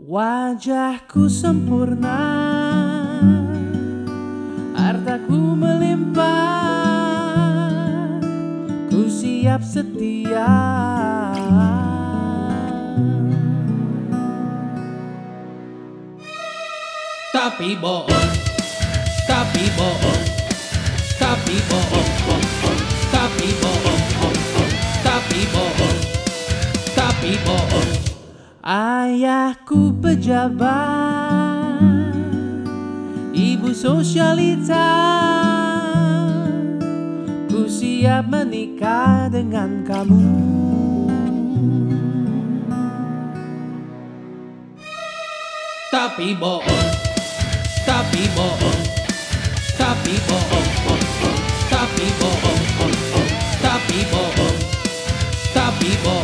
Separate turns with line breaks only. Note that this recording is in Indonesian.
Wajahku sempurna, hartaku melimpah, ku siap setia.
Tapi bohong, tapi bohong, tapi bohong, tapi bohong, tapi bohong, tapi bohong.
Ayahku pejabat, ibu sosialita, ku siap menikah dengan kamu.
Tapi bohong, tapi bohong, tapi bohong, tapi bohong, tapi bohong, tapi bohong.